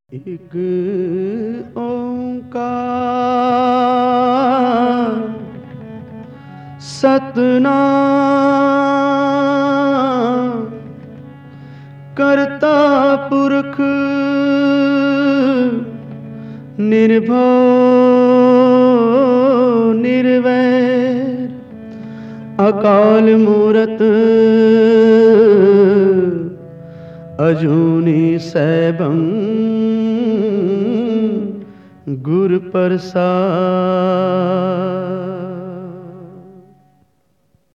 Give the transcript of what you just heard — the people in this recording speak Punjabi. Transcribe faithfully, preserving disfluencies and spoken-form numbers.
ਇਕ ਓੰਕਾਰ ਸਤਿਨਾਮ ਕਰਤਾ ਪੁਰਖ ਨਿਰਭਉ ਨਿਰਵੈਰ ਅਕਾਲ ਮੂਰਤ ਅਜੂਨੀ ਸੈਭੰ ਗੁਰ ਪ੍ਰਸਾਦਿ।